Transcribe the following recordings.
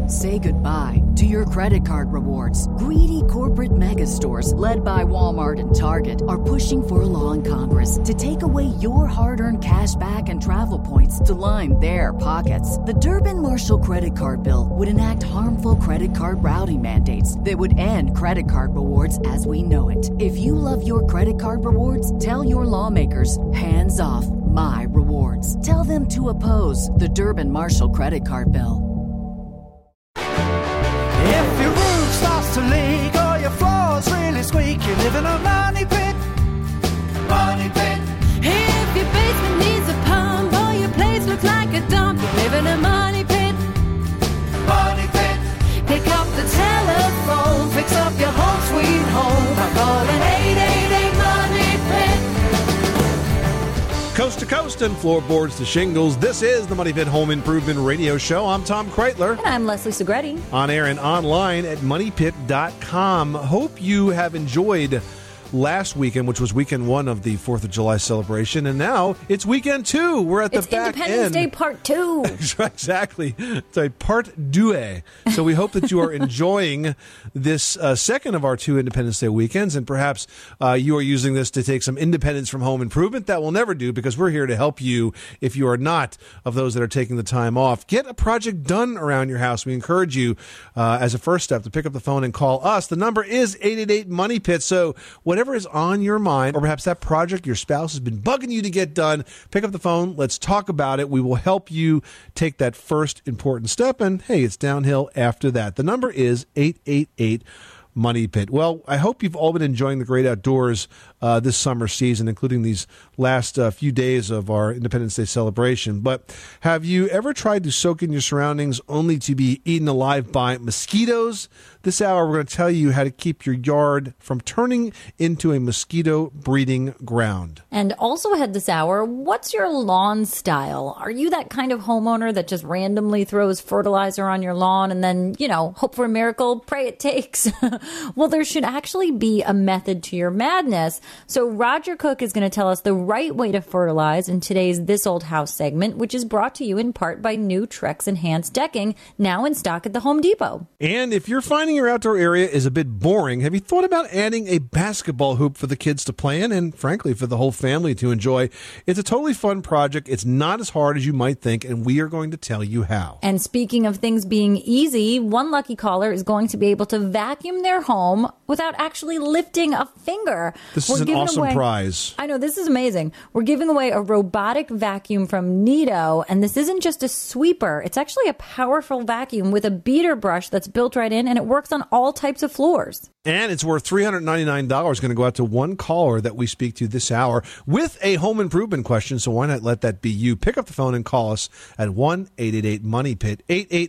Say goodbye to your credit card rewards. Greedy corporate mega stores, led by Walmart and Target, are pushing for a law in Congress to take away your hard-earned cash back and travel points to line their pockets. The Durbin-Marshall credit card bill would enact harmful credit card routing mandates that would end credit card rewards as we know it. If you love your credit card rewards, tell your lawmakers, hands off my rewards. Tell them to oppose the Durbin-Marshall credit card bill. If your roof starts to leak or your floor's really squeak, you live in a money pit. Money pit. If your basement needs a pump or your place looks like a dump, you live in a money pit. Money pit. Pick up the telephone, fix up your home sweet home by calling 888 Money Pit. Coast to coast and floorboards to shingles, this is the Money Pit Home Improvement Radio Show. I'm Tom Kreitler. And I'm Leslie Segretti. On air and online at moneypit.com. Hope you have enjoyed last weekend, which was weekend one of the 4th of July celebration, and now it's weekend two. We're at the back end. Independence Day Part 2. Exactly. It's a part deux. So we hope that you are enjoying this second of our two Independence Day weekends, and perhaps you are using this to take some independence from home improvement. That will never do, because we're here to help you if you are not of those that are taking the time off. Get a project done around your house. We encourage you as a first step to pick up the phone and call us. The number is 888-MONEY-PIT. So whatever is on your mind, or perhaps that project your spouse has been bugging you to get done, pick up the phone. Let's talk about it. We will help you take that first important step, and hey, it's downhill after that. The number is 888-MONEY-PIT. Well, I hope you've all been enjoying the great outdoors this summer season, including these last few days of our Independence Day celebration. But have you ever tried to soak in your surroundings only to be eaten alive by mosquitoes? This hour, we're going to tell you how to keep your yard from turning into a mosquito breeding ground. And also ahead this hour, what's your lawn style? Are you that kind of homeowner that just randomly throws fertilizer on your lawn and then, hope for a miracle, pray it takes? Well, there should actually be a method to your madness. So Roger Cook is going to tell us the right way to fertilize in today's This Old House segment, which is brought to you in part by new Trex Enhanced Decking, now in stock at the Home Depot. And if you're finding your outdoor area is a bit boring, have you thought about adding a basketball hoop for the kids to play in, and frankly for the whole family to enjoy? It's a totally fun project. It's not as hard as you might think, and we are going to tell you how. And speaking of things being easy, one lucky caller is going to be able to vacuum their home without actually lifting a finger. This is an awesome prize. I know, this is amazing. We're giving away a robotic vacuum from Neato, and this isn't just a sweeper. It's actually a powerful vacuum with a beater brush that's built right in, and it works on all types of floors. And it's worth $399. Going to go out to one caller that we speak to this hour with a home improvement question, so why not let that be you? Pick up the phone and call us at 1-888-MONEY-PIT,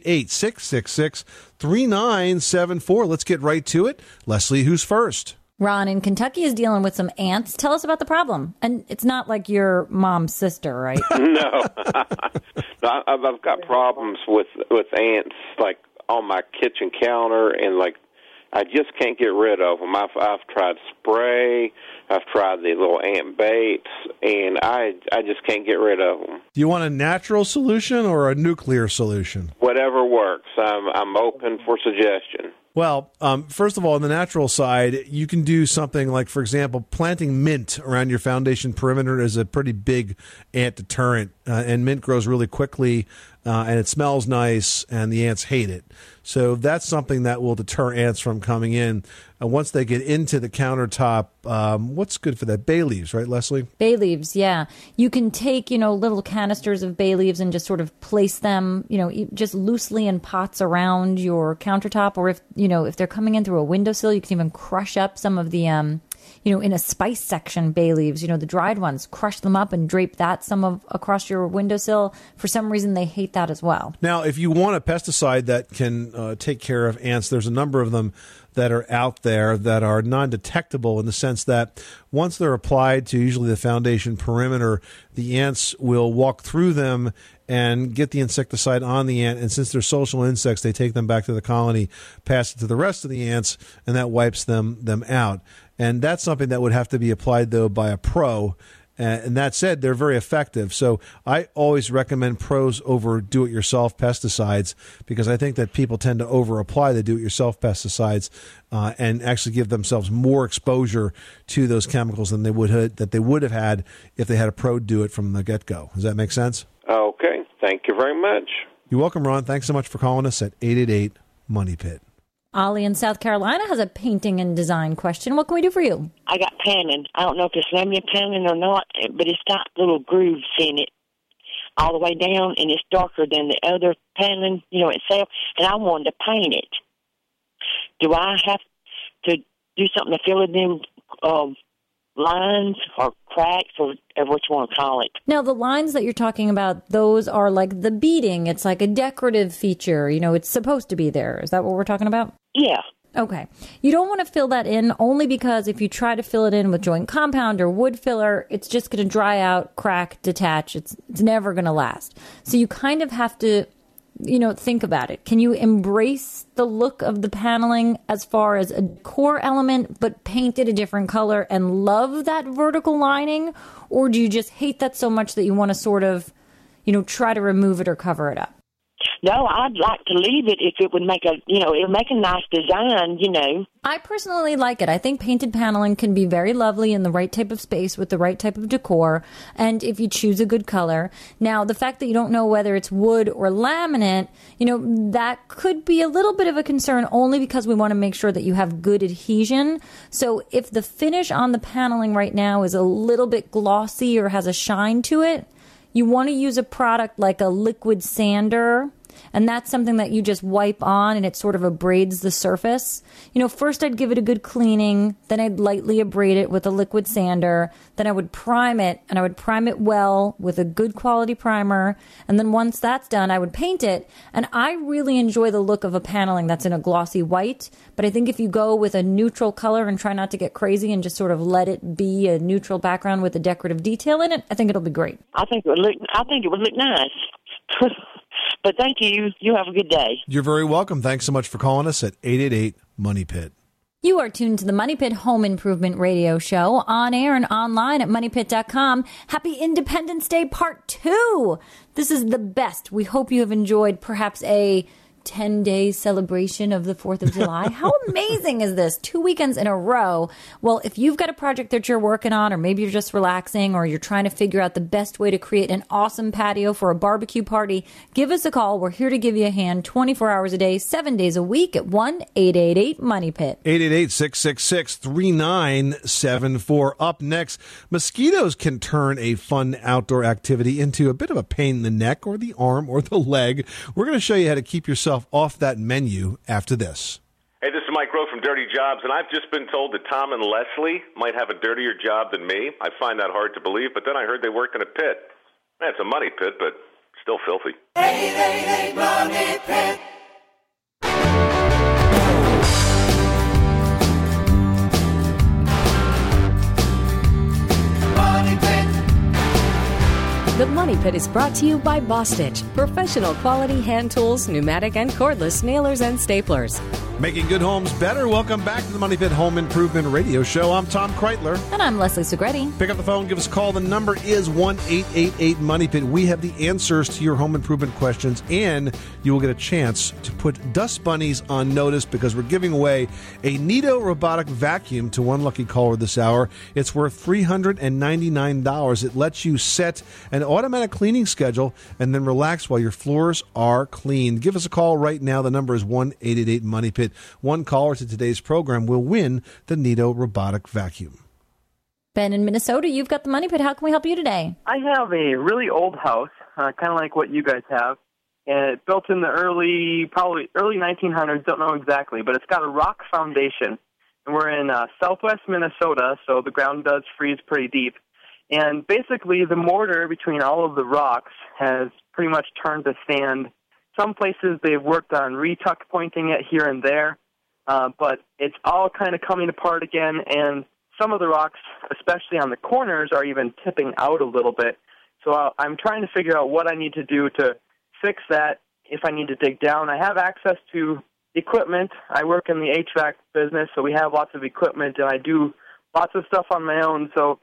888-666-3974. Let's get right to it. Leslie, who's first? Ron in Kentucky is dealing with some ants. Tell us about the problem. And it's not like your mom's sister, right? No. I've got problems with ants, like on my kitchen counter, and I just can't get rid of them. I've tried spray, I've tried the little ant baits, and I just can't get rid of them. Do you want a natural solution or a nuclear solution? Whatever works. I'm open for suggestion. Well, first of all, on the natural side, you can do something like, for example, planting mint around your foundation perimeter is a pretty big ant deterrent, and mint grows really quickly, and it smells nice, and the ants hate it. So that's something that will deter ants from coming in. Once they get into the countertop, what's good for that? Bay leaves, right, Leslie? Bay leaves, yeah. You can take, little canisters of bay leaves and just sort of place them, just loosely in pots around your countertop. Or if they're coming in through a windowsill, you can even crush up some of the, in a spice section, bay leaves, the dried ones, crush them up and drape that across your windowsill. For some reason, they hate that as well. Now, if you want a pesticide that can take care of ants, there's a number of them that are out there that are non-detectable in the sense that once they're applied to usually the foundation perimeter, the ants will walk through them and get the insecticide on the ant. And since they're social insects, they take them back to the colony, pass it to the rest of the ants, and that wipes them out. And that's something that would have to be applied, though, by a pro. And that said, they're very effective. So I always recommend pros over do-it-yourself pesticides because I think that people tend to over-apply the do-it-yourself pesticides and actually give themselves more exposure to those chemicals than they would have had if they had a pro do it from the get-go. Does that make sense? Okay. Thank you very much. You're welcome, Ron. Thanks so much for calling us at 888-MONEY-PIT. Ollie in South Carolina has a painting and design question. What can we do for you? I got paneling. I don't know if it's laminate paneling or not, but it's got little grooves in it all the way down, and it's darker than the other paneling, itself, and I wanted to paint it. Do I have to do something to fill it in lines or cracks or what you want to call it? Now, the lines that you're talking about, those are like the beading. It's like a decorative feature. It's supposed to be there. Is that what we're talking about? Yeah. Okay. You don't want to fill that in only because if you try to fill it in with joint compound or wood filler, it's just going to dry out, crack, detach. It's never going to last. So you kind of have to, think about it. Can you embrace the look of the paneling as far as a core element, but paint it a different color and love that vertical lining? Or do you just hate that so much that you want to sort of, try to remove it or cover it up? No, I'd like to leave it if it would make it'll make a nice design, I personally like it. I think painted paneling can be very lovely in the right type of space with the right type of decor, and if you choose a good color. Now, the fact that you don't know whether it's wood or laminate, that could be a little bit of a concern only because we want to make sure that you have good adhesion. So if the finish on the paneling right now is a little bit glossy or has a shine to it, you want to use a product like a liquid sander, and that's something that you just wipe on and it sort of abrades the surface. First I'd give it a good cleaning, then I'd lightly abrade it with a liquid sander, then I would prime it, and I would prime it well with a good quality primer, and then once that's done, I would paint it. And I really enjoy the look of a paneling that's in a glossy white, but I think if you go with a neutral color and try not to get crazy and just sort of let it be a neutral background with a decorative detail in it, I think it'll be great. I think it would look nice. But thank you. You have a good day. You're very welcome. Thanks so much for calling us at 888-MONEY-PIT. You are tuned to the Money Pit Home Improvement Radio Show, on air and online at MoneyPit.com. Happy Independence Day Part 2. This is the best. We hope you have enjoyed perhaps a 10-day celebration of the 4th of July. How amazing is this? 2 weekends in a row. Well, if you've got a project that you're working on, or maybe you're just relaxing, or you're trying to figure out the best way to create an awesome patio for a barbecue party, give us a call. We're here to give you a hand 24 hours a day, 7 days a week at 1-888-MONEY-PIT. 888-666-3974. Up next, mosquitoes can turn a fun outdoor activity into a bit of a pain in the neck or the arm or the leg. We're going to show you how to keep yourself off that menu after this. Hey, this is Mike Rowe from Dirty Jobs, and I've just been told that Tom and Leslie might have a dirtier job than me. I find that hard to believe, but then I heard they worked in a pit. It's a money pit, but still filthy. 888 Money Pit. The Money Pit is brought to you by Bostitch, professional quality hand tools, pneumatic and cordless nailers and staplers. Making good homes better. Welcome back to the Money Pit Home Improvement Radio Show. I'm Tom Kreitler. And I'm Leslie Segretti. Pick up the phone, give us a call. The number is 1-888-MONEY-PIT. We have the answers to your home improvement questions, and you will get a chance to put Dust Bunnies on notice because we're giving away a Neato robotic vacuum to one lucky caller this hour. It's worth $399. It lets you set an automatic cleaning schedule and then relax while your floors are cleaned. Give us a call right now. The number is 1-888-MONEY-PIT. One caller to today's program will win the Neato robotic vacuum. Ben in Minnesota, you've got the Money Pit. How can we help you today? I have a really old house, kind of like what you guys have. And it's built in the probably early 1900s, don't know exactly, but it's got a rock foundation. And we're in southwest Minnesota, so the ground does freeze pretty deep. And basically the mortar between all of the rocks has pretty much turned to sand. Some places they've worked on retuck pointing it here and there, but it's all kind of coming apart again, and some of the rocks, especially on the corners, are even tipping out a little bit. So I'm trying to figure out what I need to do to fix that if I need to dig down. I have access to equipment. I work in the HVAC business, so we have lots of equipment, and I do lots of stuff on my own. So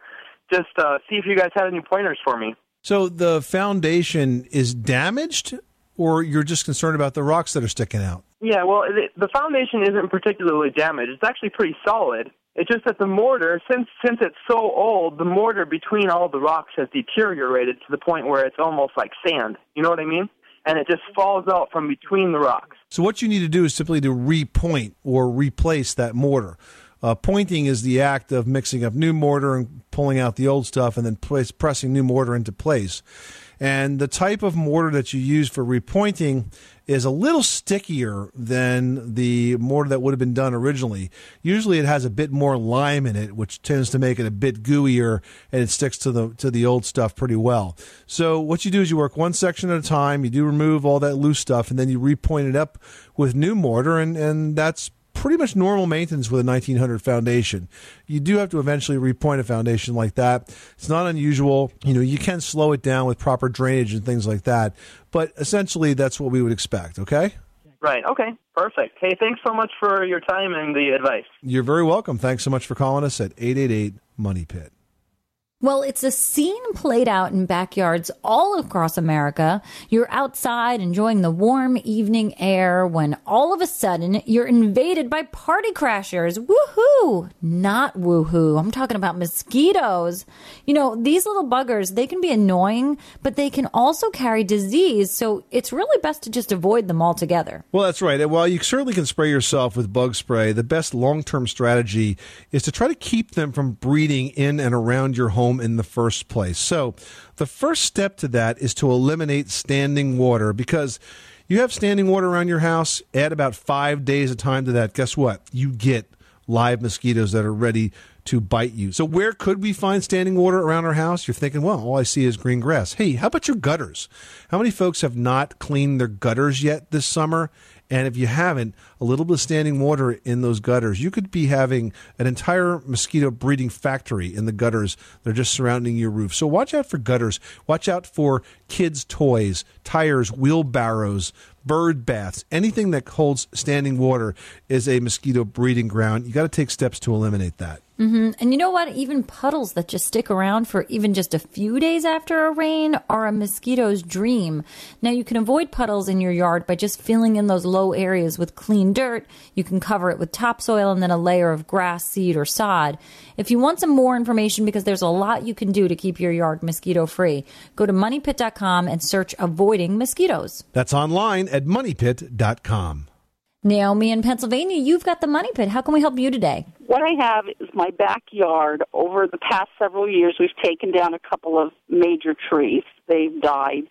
just see if you guys had any pointers for me. So the foundation is damaged, or you're just concerned about the rocks that are sticking out? Yeah, well, the foundation isn't particularly damaged. It's actually pretty solid. It's just that the mortar, since it's so old, the mortar between all the rocks has deteriorated to the point where it's almost like sand. You know what I mean? And it just falls out from between the rocks. So what you need to do is simply to repoint or replace that mortar. Pointing is the act of mixing up new mortar and pulling out the old stuff and then pressing new mortar into place. And the type of mortar that you use for repointing is a little stickier than the mortar that would have been done originally. Usually it has a bit more lime in it, which tends to make it a bit gooier, and it sticks to the old stuff pretty well. So what you do is you work one section at a time, you do remove all that loose stuff, and then you repoint it up with new mortar, and that's pretty much normal maintenance with a 1900 foundation. You do have to eventually repoint a foundation like that. It's not unusual. You can slow it down with proper drainage and things like that. But essentially, that's what we would expect, okay? Right, okay. Perfect. Hey, thanks so much for your time and the advice. You're very welcome. Thanks so much for calling us at 888-MONEY-PIT. Well, it's a scene played out in backyards all across America. You're outside enjoying the warm evening air when all of a sudden you're invaded by party crashers. Woohoo! Not woohoo. I'm talking about mosquitoes. These little buggers, they can be annoying, but they can also carry disease, so it's really best to just avoid them altogether. Well, that's right. And while you certainly can spray yourself with bug spray, the best long-term strategy is to try to keep them from breeding in and around your home in the first place. So the first step to that is to eliminate standing water, because you have standing water around your house, add about 5 days of time to that. Guess what? You get live mosquitoes that are ready to bite you. So where could we find standing water around our house? You're thinking, well, all I see is green grass. Hey, how about your gutters? How many folks have not cleaned their gutters yet this summer? And if you haven't, a little bit of standing water in those gutters, you could be having an entire mosquito breeding factory in the gutters that are just surrounding your roof. So watch out for gutters. Watch out for kids' toys, tires, wheelbarrows, bird baths. Anything that holds standing water is a mosquito breeding ground. You got to take steps to eliminate that. Mm-hmm. And you know what? Even puddles that just stick around for even just a few days after a rain are a mosquito's dream. Now, you can avoid puddles in your yard by just filling in those low areas with clean dirt. You can cover it with topsoil and then a layer of grass, seed, or sod. If you want some more information, because there's a lot you can do to keep your yard mosquito-free, go to MoneyPit.com and search Avoiding Mosquitoes. That's online at MoneyPit.com. Naomi in Pennsylvania, you've got the Money Pit. How can we help you today? What I have is my backyard. Over the past several years, we've taken down a couple of major trees. They've died.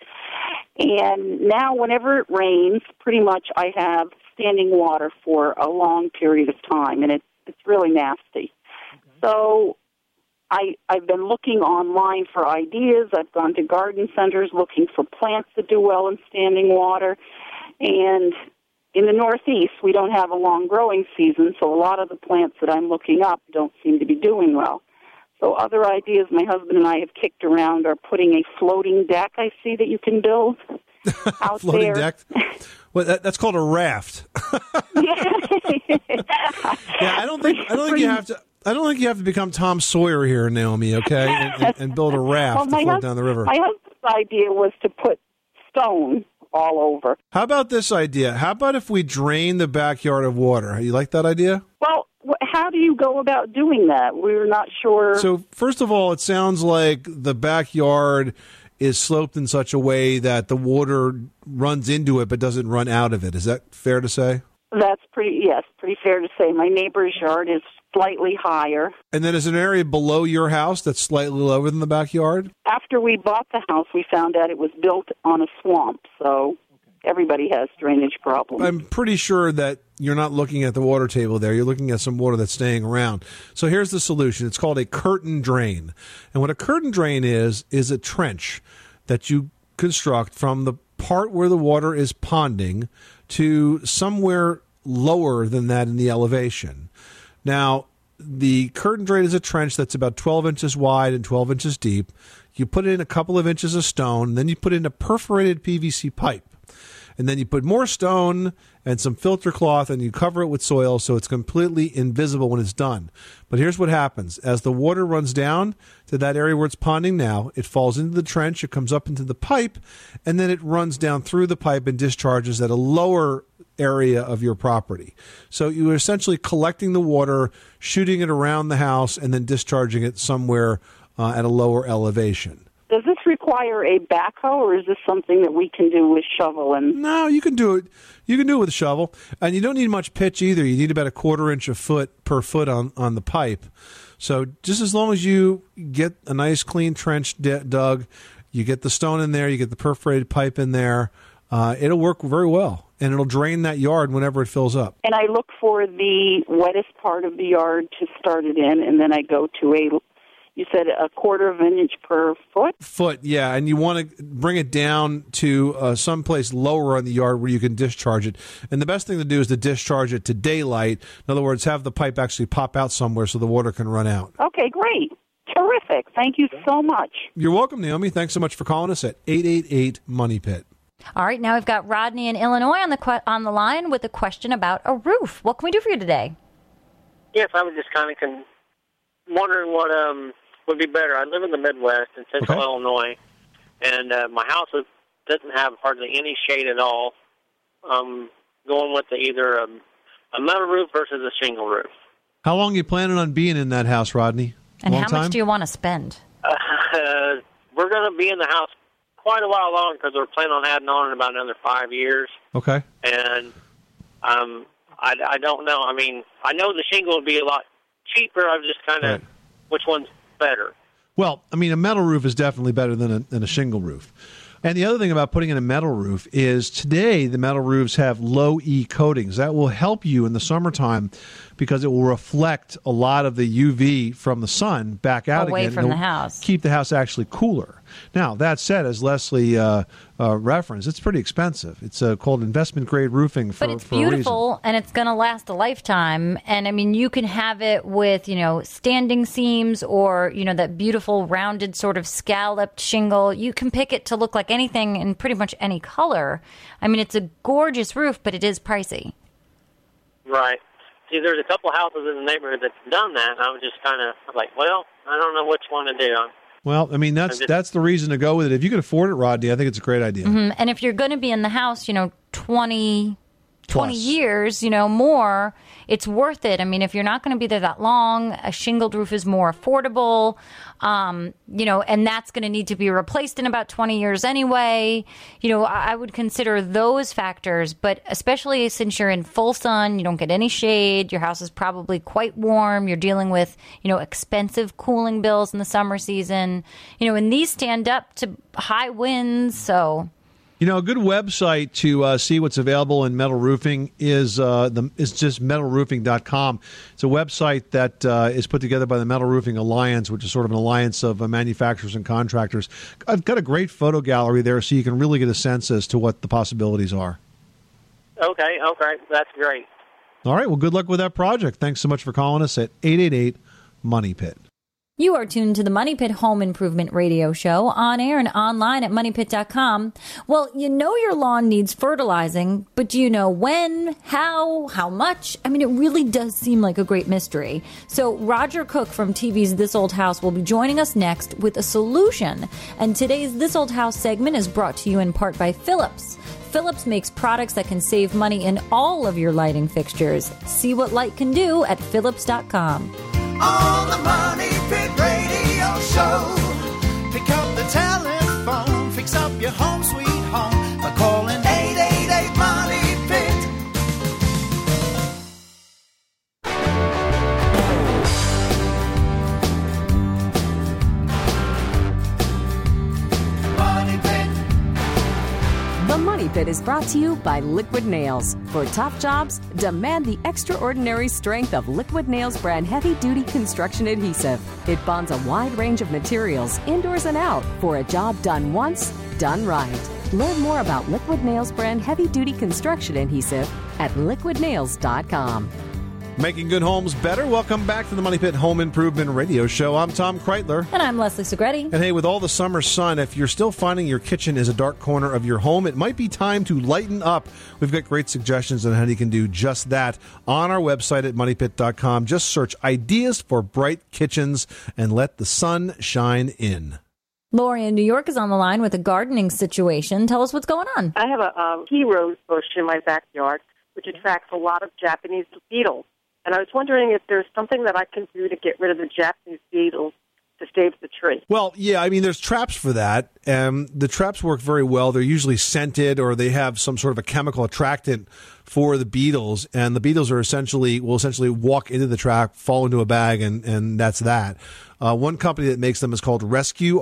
And now whenever it rains, pretty much I have standing water for a long period of time, and it's really nasty. Okay. So I've been looking online for ideas. I've gone to garden centers looking for plants that do well in standing water. And in the Northeast, we don't have a long growing season, so a lot of the plants that I'm looking up don't seem to be doing well. So other ideas my husband and I have kicked around are putting a floating deck I see that you can build out floating there. Deck? Well, that's called a raft. Yeah, I don't think you have to. I don't think you have to become Tom Sawyer here, Naomi, okay, and build a raft to float down the river. My husband's idea was to put stone all over. How about this idea? How about if we drain the backyard of water? You like that idea? Well, how do you go about doing that? We're not sure. So, first of all, it sounds like the backyard is sloped in such a way that the water runs into it but doesn't run out of it. Is that fair to say? That's pretty fair to say. My neighbor's yard is slightly higher. And then is an area below your house that's slightly lower than the backyard? After we bought the house, we found out it was built on a swamp, so everybody has drainage problems. I'm pretty sure that you're not looking at the water table there. You're looking at some water that's staying around. So here's the solution. It's called a curtain drain. And what a curtain drain is a trench that you construct from the part where the water is ponding to somewhere lower than that in the elevation. Now, the curtain drain is a trench that's about 12 inches wide and 12 inches deep. You put in a couple of inches of stone, and then you put in a perforated PVC pipe. and then you put more stone and some filter cloth, and you cover it with soil so it's completely invisible when it's done. But here's what happens. As the water runs down to that area where it's ponding now, it falls into the trench, it comes up into the pipe, and then it runs down through the pipe and discharges at a lower area of your property. So you're essentially collecting the water, shooting it around the house, and then discharging it somewhere at a lower elevation. Does this require a backhoe, or is this something that we can do with shovel? No, you can do it. You can do it with a shovel, and you don't need much pitch either. You need about 1/4 inch a foot per foot on the pipe. So just as long as you get a nice clean trench dug, you get the stone in there, you get the perforated pipe in there, it'll work very well, and it'll drain that yard whenever it fills up. And I look for the wettest part of the yard to start it in, and then I go to you said 1/4 inch per foot? Yeah, and you want to bring it down to someplace lower on the yard where you can discharge it. And the best thing to do is to discharge it to daylight. In other words, have the pipe actually pop out somewhere so the water can run out. Okay, great. Terrific. Thank you so much. You're welcome, Naomi. Thanks so much for calling us at 888-MONEY-PIT. All right, now we've got Rodney in Illinois on the line with a question about a roof. What can we do for you today? Yes, I was just kind of wondering what would be better. I live in the Midwest in central Illinois, and my house doesn't have hardly any shade at all. Going with either a metal roof versus a shingle roof. How long are you planning on being in that house, Rodney? And how much do you want to spend? We're going to be in the house quite a while longer because we're planning on adding on in about another 5 years. Okay. And I don't know. I mean, I know the shingle would be a lot cheaper. I'm just kind of which one's better. Well, I mean, a metal roof is definitely better than a shingle roof. And the other thing about putting in a metal roof is today the metal roofs have low E coatings. That will help you in the summertime because it will reflect a lot of the UV from the sun back out away again. From the house. Keep the house actually cooler. Now, that said, as Leslie referenced, it's pretty expensive. It's called investment grade roofing for a reason. But it's beautiful, and it's going to last a lifetime. And, I mean, you can have it with, standing seams or, that beautiful rounded sort of scalloped shingle. You can pick it to look like anything in pretty much any color. I mean, it's a gorgeous roof, but it is pricey. Right. See, there's a couple houses in the neighborhood that's done that, and I was just kind of like, well, I don't know which one to do. Well, I mean, that's the reason to go with it. If you can afford it, Rodney, I think it's a great idea. Mm-hmm. And if you're going to be in the house, 20 years, more, it's worth it. I mean, if you're not going to be there that long, a shingled roof is more affordable, and that's going to need to be replaced in about 20 years anyway. I would consider those factors, but especially since you're in full sun, you don't get any shade, your house is probably quite warm, you're dealing with, expensive cooling bills in the summer season, and these stand up to high winds, so... A good website to see what's available in metal roofing is just metalroofing.com. It's a website that is put together by the Metal Roofing Alliance, which is sort of an alliance of manufacturers and contractors. I've got a great photo gallery there, so you can really get a sense as to what the possibilities are. Okay, that's great. All right, well, good luck with that project. Thanks so much for calling us at 888-MONEY-PIT. You are tuned to the Money Pit Home Improvement Radio Show, on air and online at MoneyPit.com. Well, your lawn needs fertilizing, but do you know when, how much? I mean, it really does seem like a great mystery. So Roger Cook from TV's This Old House will be joining us next with a solution. And today's This Old House segment is brought to you in part by Philips. Philips makes products that can save money in all of your lighting fixtures. See what light can do at Philips.com. On the Money Pit Radio Show. Pick up the telephone, fix up your home sweet home by calling 888-MONEY-PIT. Money Pit. The Money Pit is brought to you by Liquid Nails. For top jobs, demand the extraordinary strength of Liquid Nails brand heavy-duty construction adhesive. It bonds a wide range of materials, indoors and out, for a job done once, done right. Learn more about Liquid Nails brand heavy-duty construction adhesive at liquidnails.com. Making good homes better. Welcome back to the Money Pit Home Improvement Radio Show. I'm Tom Kreitler. And I'm Leslie Segretti. And hey, with all the summer sun, if you're still finding your kitchen is a dark corner of your home, it might be time to lighten up. We've got great suggestions on how you can do just that on our website at moneypit.com. Just search ideas for bright kitchens and let the sun shine in. Lori in New York is on the line with a gardening situation. Tell us what's going on. I have a tea rose bush in my backyard, which attracts a lot of Japanese beetles. And I was wondering if there's something that I can do to get rid of the Japanese beetles to save the tree. Well, yeah, I mean, there's traps for that. The traps work very well. They're usually scented or they have some sort of a chemical attractant for the beetles. And the beetles will essentially walk into the trap, fall into a bag, and that's that. One company that makes them is called Rescue,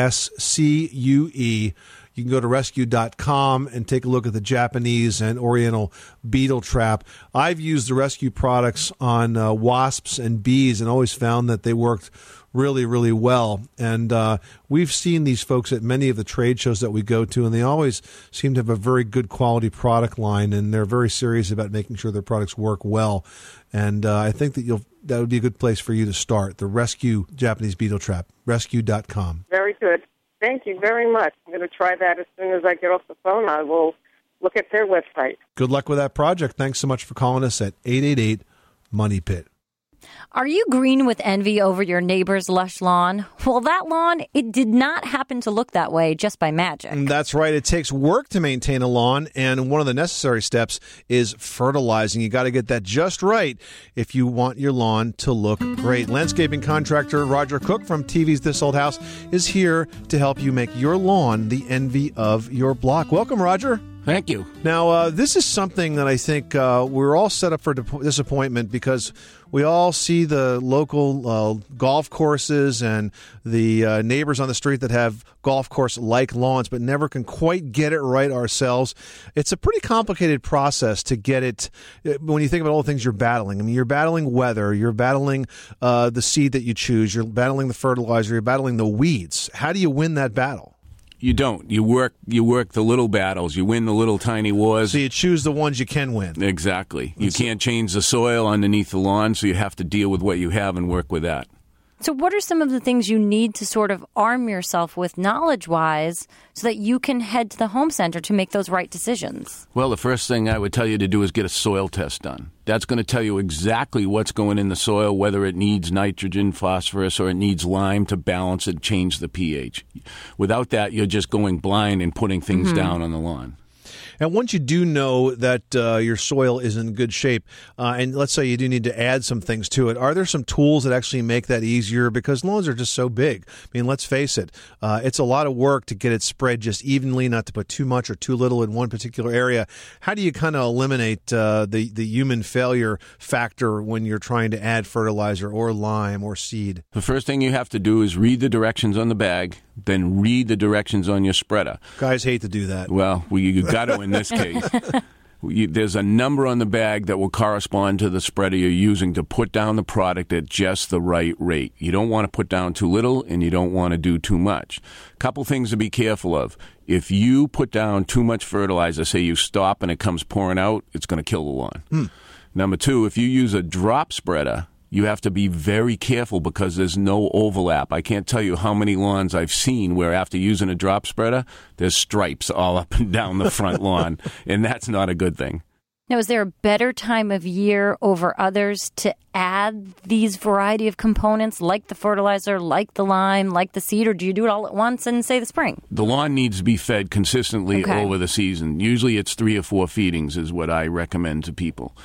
RESCUE. You can go to rescue.com and take a look at the Japanese and Oriental beetle trap. I've used the Rescue products on wasps and bees and always found that they worked really, really well. And we've seen these folks at many of the trade shows that we go to, and they always seem to have a very good quality product line, and they're very serious about making sure their products work well. And I think that that would be a good place for you to start, the Rescue Japanese beetle trap, rescue.com. Very good. Thank you very much. I'm going to try that as soon as I get off the phone. I will look at their website. Good luck with that project. Thanks so much for calling us at 888-MONEY-PIT. Are you green with envy over your neighbor's lush lawn? Well, that lawn, it did not happen to look that way just by magic. That's right. It takes work to maintain a lawn, and one of the necessary steps is fertilizing. You got to get that just right if you want your lawn to look great. Landscaping contractor Roger Cook from TV's This Old House is here to help you make your lawn the envy of your block. Welcome, Roger. Thank you. Now, this is something that I think we're all set up for disappointment because we all see the local golf courses and the neighbors on the street that have golf course-like lawns but never can quite get it right ourselves. It's a pretty complicated process to get it when you think about all the things you're battling. I mean, you're battling weather, you're battling the seed that you choose, you're battling the fertilizer, you're battling the weeds. How do you win that battle? You don't. You work the little battles. You win the little tiny wars. So you choose the ones you can win. Exactly. You can't change the soil underneath the lawn, so you have to deal with what you have and work with that. So what are some of the things you need to sort of arm yourself with knowledge-wise so that you can head to the home center to make those right decisions? Well, the first thing I would tell you to do is get a soil test done. That's going to tell you exactly what's going in the soil, whether it needs nitrogen, phosphorus, or it needs lime to balance it, change the pH. Without that, you're just going blind and putting things down on the lawn. And once you do know that your soil is in good shape, and let's say you do need to add some things to it, are there some tools that actually make that easier? Because lawns are just so big. I mean, let's face it, it's a lot of work to get it spread just evenly, not to put too much or too little in one particular area. How do you kind of eliminate the human failure factor when you're trying to add fertilizer or lime or seed? The first thing you have to do is read the directions on the bag, then read the directions on your spreader. Guys hate to do that. Well, you got to in this case. There's a number on the bag that will correspond to the spreader you're using to put down the product at just the right rate. You don't want to put down too little, and you don't want to do too much. Couple things to be careful of. If you put down too much fertilizer, say you stop and it comes pouring out, it's going to kill the lawn. Number two, if you use a drop spreader, you have to be very careful because there's no overlap. I can't tell you how many lawns I've seen where after using a drop spreader, there's stripes all up and down the front lawn, and that's not a good thing. Now, is there a better time of year over others to add these variety of components like the fertilizer, like the lime, like the seed, or do you do it all at once in, say, the spring? The lawn needs to be fed consistently over the season. Usually it's 3 or 4 feedings is what I recommend to people.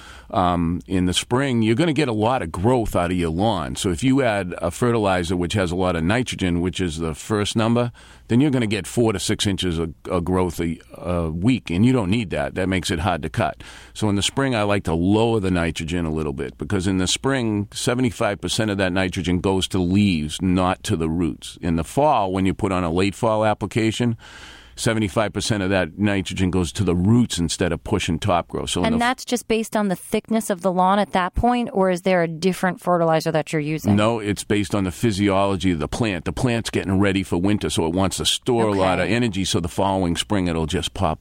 In the spring, you're going to get a lot of growth out of your lawn. So if you add a fertilizer which has a lot of nitrogen, which is the first number, then you're going to get 4 to 6 inches of growth a week, and you don't need that. That makes it hard to cut. So in the spring, I like to lower the nitrogen a little bit because in the spring, 75% of that nitrogen goes to leaves, not to the roots. In the fall, when you put on a late fall application, 75% of that nitrogen goes to the roots instead of pushing top growth. So and that's just based on the thickness of the lawn at that point, or is there a different fertilizer that you're using? No, it's based on the physiology of the plant. The plant's getting ready for winter, so it wants to store a lot of energy, so the following spring it'll just pop up.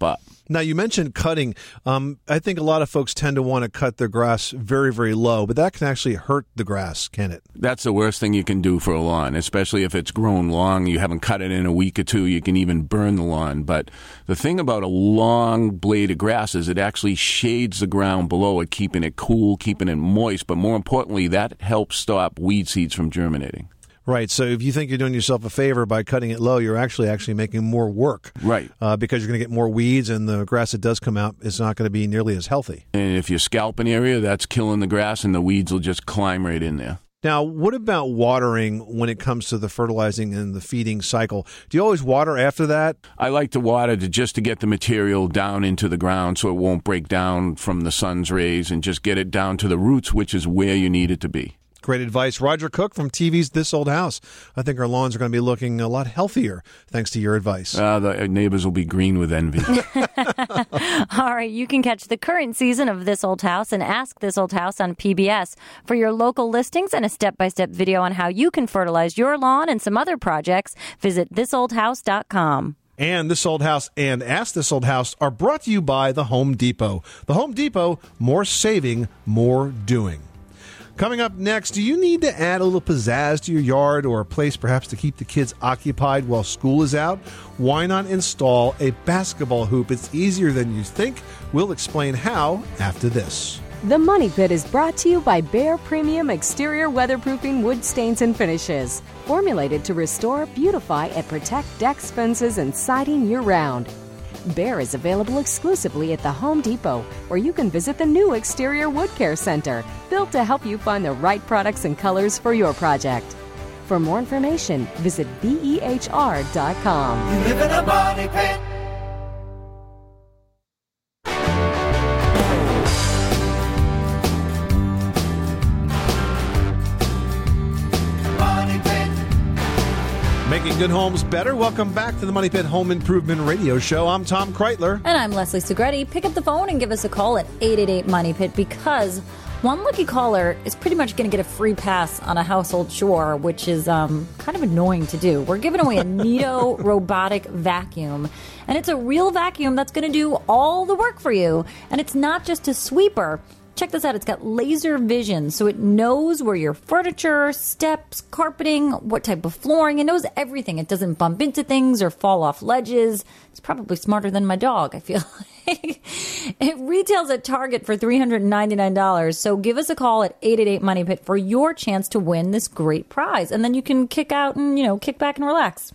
Now, you mentioned cutting. I think a lot of folks tend to want to cut their grass very, very low, but that can actually hurt the grass, can it? That's the worst thing you can do for a lawn, especially if it's grown long. You haven't cut it in a week or two. You can even burn the lawn. But the thing about a long blade of grass is it actually shades the ground below it, keeping it cool, keeping it moist. But more importantly, that helps stop weed seeds from germinating. Right. So if you think you're doing yourself a favor by cutting it low, you're actually making more work. Right. Because you're going to get more weeds, and the grass that does come out is not going to be nearly as healthy. And if you scalp an area, that's killing the grass, and the weeds will just climb right in there. Now, what about watering when it comes to the fertilizing and the feeding cycle? Do you always water after that? I like to water just to get the material down into the ground so it won't break down from the sun's rays, and just get it down to the roots, which is where you need it to be. Great advice. Roger Cook from TV's This Old House. I think our lawns are going to be looking a lot healthier thanks to your advice. The neighbors will be green with envy. All right, you can catch the current season of This Old House and Ask This Old House on PBS. For your local listings and a step-by-step video on how you can fertilize your lawn and some other projects, visit thisoldhouse.com. And This Old House and Ask This Old House are brought to you by the Home Depot. The Home Depot, more saving, more doing. Coming up next, do you need to add a little pizzazz to your yard or a place perhaps to keep the kids occupied while school is out? Why not install a basketball hoop? It's easier than you think. We'll explain how after this. The Money Pit is brought to you by Behr Premium Exterior Weatherproofing Wood Stains and Finishes. Formulated to restore, beautify, and protect decks, fences, and siding year-round. Behr is available exclusively at the Home Depot, where you can visit the new Exterior Wood Care Center, built to help you find the right products and colors for your project. For more information, visit BEHR.com. You live in a money pit. Making good homes better. Welcome back to the Money Pit Home Improvement Radio Show. I'm Tom Kreitler. And I'm Leslie Segretti. Pick up the phone and give us a call at 888-MONEY-PIT, because one lucky caller is pretty much going to get a free pass on a household chore, which is kind of annoying to do. We're giving away a Neato robotic vacuum, and it's a real vacuum that's going to do all the work for you. And it's not just a sweeper. Check this out. It's got laser vision, so it knows where your furniture, steps, carpeting, what type of flooring. It knows everything. It doesn't bump into things or fall off ledges. It's probably smarter than my dog, I feel like. It retails at Target for $399. So give us a call at 888-MONEY-PIT for your chance to win this great prize. And then you can kick out and, kick back and relax.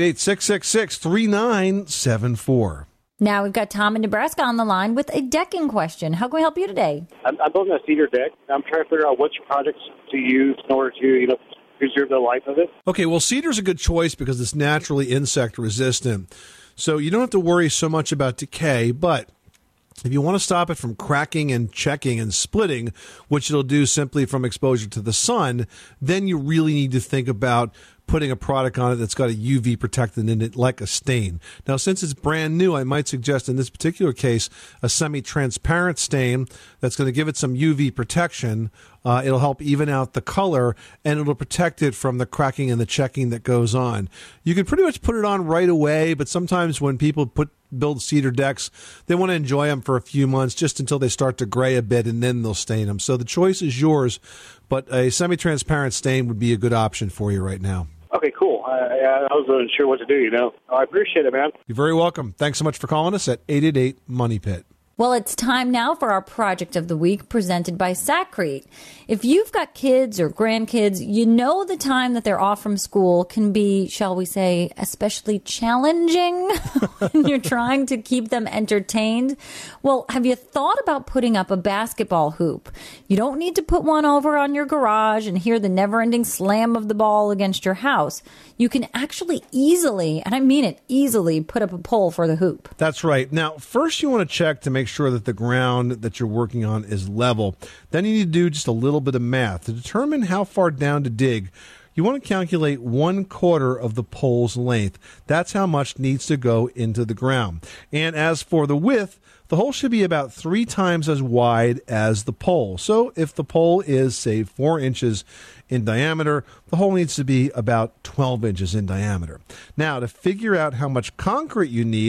888-666-3974. Now we've got Tom in Nebraska on the line with a decking question. How can we help you today? I'm building a cedar deck. I'm trying to figure out which projects to use in order to, preserve the life of it. Okay, well, cedar's a good choice because it's naturally insect resistant. So you don't have to worry so much about decay, but if you want to stop it from cracking and checking and splitting, which it'll do simply from exposure to the sun, then you really need to think about putting a product on it that's got a UV protectant in it, like a stain. Now, since it's brand new, I might suggest in this particular case a semi-transparent stain that's going to give it some UV protection. It'll help even out the color, and it'll protect it from the cracking and the checking that goes on. You can pretty much put it on right away, but sometimes when people build cedar decks, they want to enjoy them for a few months just until they start to gray a bit, and then they'll stain them. So the choice is yours, but a semi-transparent stain would be a good option for you right now. Okay, cool. I wasn't sure what to do, I appreciate it, man. You're very welcome. Thanks so much for calling us at 888-MONEY-PIT. Well, it's time now for our Project of the Week presented by Sakrete. If you've got kids or grandkids, you know the time that they're off from school can be, shall we say, especially challenging when you're trying to keep them entertained. Well, have you thought about putting up a basketball hoop? You don't need to put one over on your garage and hear the never-ending slam of the ball against your house. You can actually easily, and I mean it, easily put up a pole for the hoop. That's right. Now, first you want to check to make sure that the ground that you're working on is level. Then you need to do just a little bit of math. To determine how far down to dig, you want to calculate 1/4 of the pole's length. That's how much needs to go into the ground. And as for the width, the hole should be about 3 times as wide as the pole. So if the pole is, say, 4 inches in diameter, the hole needs to be about 12 inches in diameter. Now, to figure out how much concrete you need,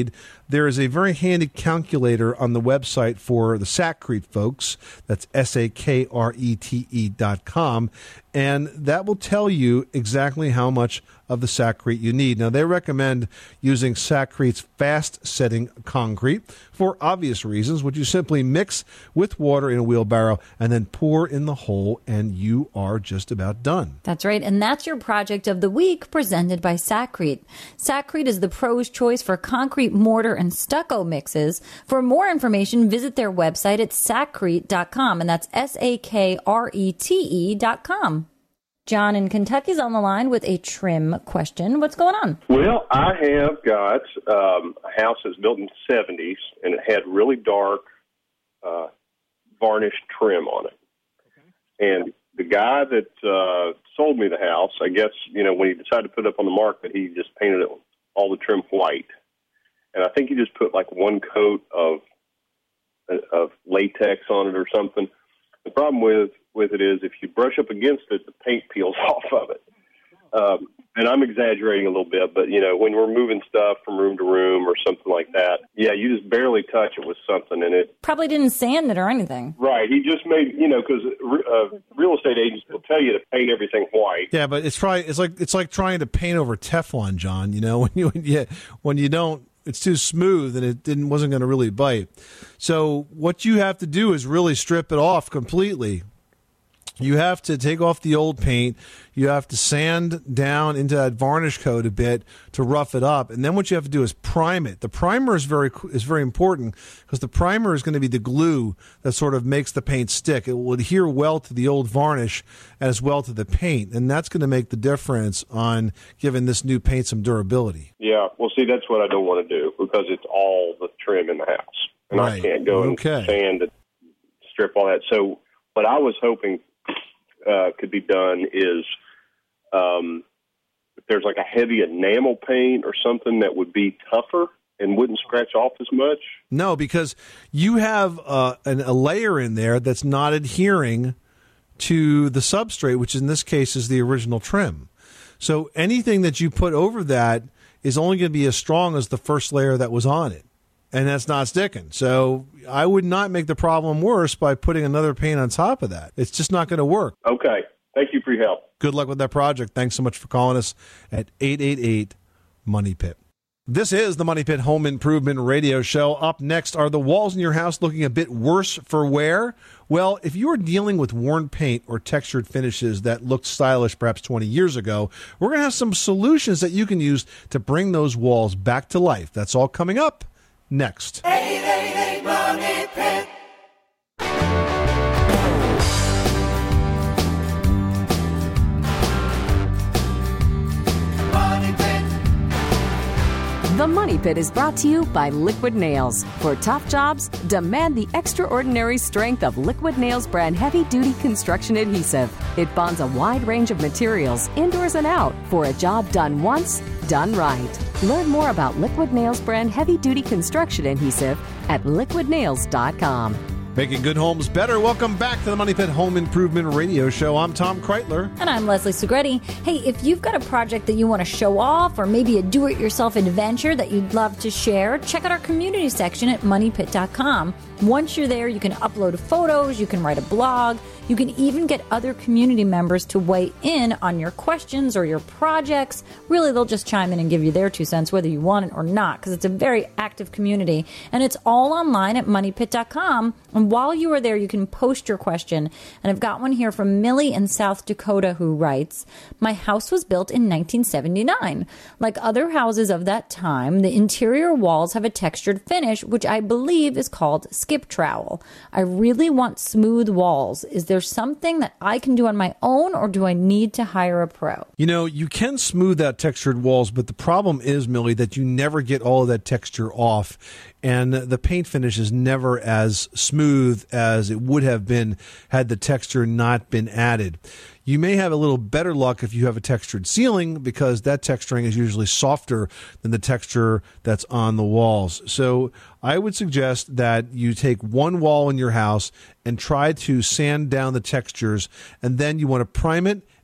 there is a very handy calculator on the website for the Sakrete folks. That's SAKRETE.com. And that will tell you exactly how much of the Sakrete you need. Now, they recommend using Sakrete's fast-setting concrete for obvious reasons, which you simply mix with water in a wheelbarrow and then pour in the hole, and you are just about done. That's right. And that's your project of the week presented by Sakrete. Sakrete is the pro's choice for concrete, mortar, and stucco mixes. For more information, visit their website at sakrete.com, and that's SAKRETE.com. John in Kentucky's on the line with a trim question. What's going on? Well, I have got a house that's built in the 70s, and it had really dark varnished trim on it. Okay. And the guy that sold me the house, I guess, when he decided to put it up on the market, he just painted it all the trim white. And I think he just put like one coat of latex on it or something. The problem with it is if you brush up against it, the paint peels off of it. And I'm exaggerating a little bit, but, when we're moving stuff from room to room or something like that, you just barely touch it with something, and it probably didn't sand it or anything. Right. He just made, because real estate agents will tell you to paint everything white. Yeah, but it's like trying to paint over Teflon, John. When you don't, it's too smooth and it wasn't going to really bite. So what you have to do is really strip it off completely. You have to take off the old paint. You have to sand down into that varnish coat a bit to rough it up. And then what you have to do is prime it. The primer is very important because the primer is going to be the glue that sort of makes the paint stick. It will adhere well to the old varnish as well to the paint. And that's going to make the difference on giving this new paint some durability. Yeah. Well, see, that's what I don't want to do because it's all the trim in the house. And right. I can't go and sand and strip all that. So what I was hoping could be done is if there's like a heavy enamel paint or something that would be tougher and wouldn't scratch off as much. No, because you have a layer in there that's not adhering to the substrate, which in this case is the original trim. So anything that you put over that is only going to be as strong as the first layer that was on it. And that's not sticking. So I would not make the problem worse by putting another paint on top of that. It's just not going to work. Okay. Thank you for your help. Good luck with that project. Thanks so much for calling us at 888-MONEY-PIT. This is the Money Pit Home Improvement Radio Show. Up next, are the walls in your house looking a bit worse for wear? Well, if you are dealing with worn paint or textured finishes that looked stylish perhaps 20 years ago, we're going to have some solutions that you can use to bring those walls back to life. That's all coming up next. 888 Money Pit. Money Pit. The Money Pit is brought to you by Liquid Nails. For tough jobs, demand the extraordinary strength of Liquid Nails brand heavy-duty construction adhesive. It bonds a wide range of materials, indoors and out, for a job done once, done right. Learn more about Liquid Nails brand heavy-duty construction adhesive at liquidnails.com. Making good homes better. Welcome back to the Money Pit Home Improvement Radio Show. I'm Tom Kreitler. And I'm Leslie Segretti. Hey, if you've got a project that you want to show off or maybe a do-it-yourself adventure that you'd love to share, check out our community section at moneypit.com. Once you're there, you can upload photos, you can write a blog, you can even get other community members to weigh in on your questions or your projects. Really, they'll just chime in and give you their 2 cents, whether you want it or not, because it's a very active community. And it's all online at moneypit.com. And while you are there, you can post your question. And I've got one here from Millie in South Dakota who writes, my house was built in 1979. Like other houses of that time, the interior walls have a textured finish, which I believe is called skip trowel. I really want smooth walls. Is there something that I can do on my own, or do I need to hire a pro? You can smooth out textured walls, but the problem is, Millie, that you never get all of that texture off, and the paint finish is never as smooth as it would have been had the texture not been added. You may have a little better luck if you have a textured ceiling, because that texturing is usually softer than the texture that's on the walls. So I would suggest that you take one wall in your house and try to sand down the textures, and then you want to prime it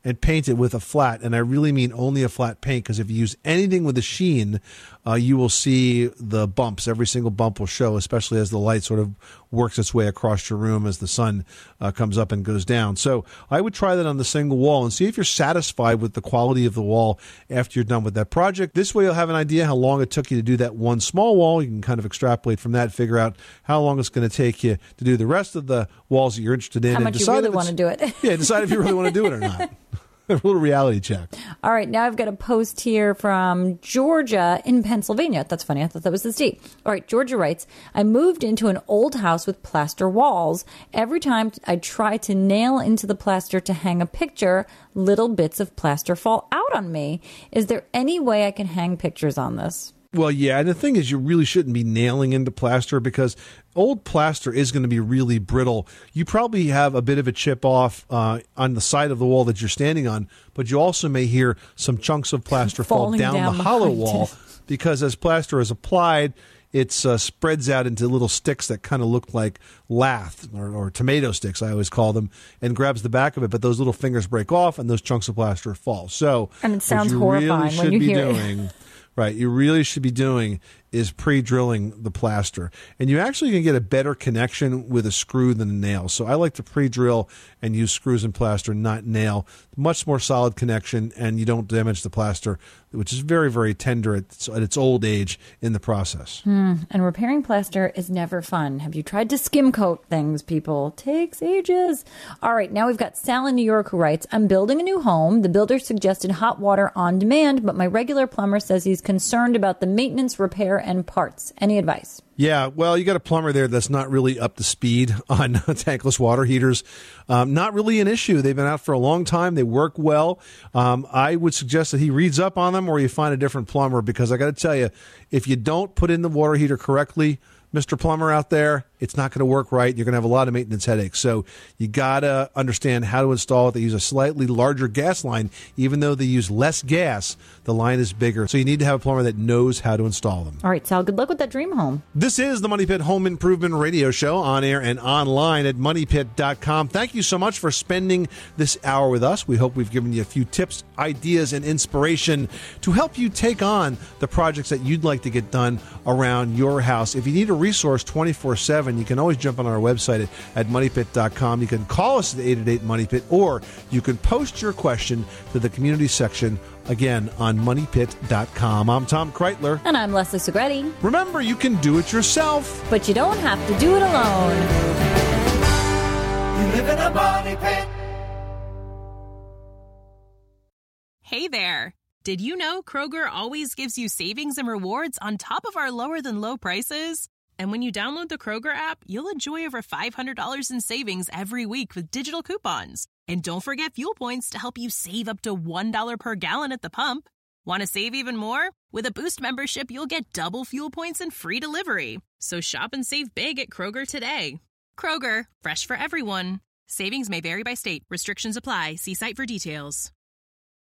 and paint it with a flat. And I really mean only a flat paint, because if you use anything with a sheen, you will see the bumps. Every single bump will show, especially as the light sort of works its way across your room as the sun comes up and goes down. So I would try that on the single wall and see if you're satisfied with the quality of the wall after you're done with that project. This way you'll have an idea how long it took you to do that one small wall. You can kind of extrapolate from that, figure out how long it's going to take you to do the rest of the walls that you're interested in. How much you really want to do it. Yeah, decide if you really want to do it or not. A little reality check. All right, now I've got a post here from Georgia in Pennsylvania. That's funny. I thought that was the state. All right, Georgia writes, I moved into an old house with plaster walls. Every time I try to nail into the plaster to hang a picture, little bits of plaster fall out on me. Is there any way I can hang pictures on this? Well, yeah, and the thing is, you really shouldn't be nailing into plaster, because old plaster is going to be really brittle. You probably have a bit of a chip off on the side of the wall that you're standing on, but you also may hear some chunks of plaster fall down the hollow wall, because as plaster is applied, it spreads out into little sticks that kind of look like lath or tomato sticks, I always call them, and grabs the back of it. But those little fingers break off, and those chunks of plaster fall. So, and it sounds horrifying when you hear it. Right, you really should be doing is pre-drilling the plaster. And you actually can get a better connection with a screw than a nail. So I like to pre-drill and use screws and plaster, not nail. Much more solid connection, and you don't damage the plaster, which is very, very tender at its old age in the process. And repairing plaster is never fun. Have you tried to skim coat things, people? Takes ages. All right, now we've got Sal in New York who writes, I'm building a new home. The builder suggested hot water on demand, but my regular plumber says he's concerned about the maintenance, repair, and parts. Any advice? Yeah, well, you got a plumber there that's not really up to speed on tankless water heaters. Not really an issue. They've been out for a long time. They work well. I would suggest that he reads up on them, or you find a different plumber, because I got to tell you, if you don't put in the water heater correctly, Mr. Plumber out there, it's not going to work right. You're going to have a lot of maintenance headaches. So you got to understand how to install it. They use a slightly larger gas line. Even though they use less gas, the line is bigger. So you need to have a plumber that knows how to install them. All right, Sal, good luck with that dream home. This is the Money Pit Home Improvement Radio Show, on air and online at moneypit.com. Thank you so much for spending this hour with us. We hope we've given you a few tips, ideas, and inspiration to help you take on the projects that you'd like to get done around your house. If you need a resource 24/7, you can always jump on our website at moneypit.com. You can call us at 888-MONEYPIT, or you can post your question to the community section, again, on moneypit.com. I'm Tom Kreitler. And I'm Leslie Segretti. Remember, you can do it yourself, but you don't have to do it alone. You live in a money pit. Hey there. Did you know Kroger always gives you savings and rewards on top of our lower-than-low prices? And when you download the Kroger app, you'll enjoy over $500 in savings every week with digital coupons. And don't forget fuel points to help you save up to $1 per gallon at the pump. Want to save even more? With a Boost membership, you'll get double fuel points and free delivery. So shop and save big at Kroger today. Kroger, fresh for everyone. Savings may vary by state. Restrictions apply. See site for details.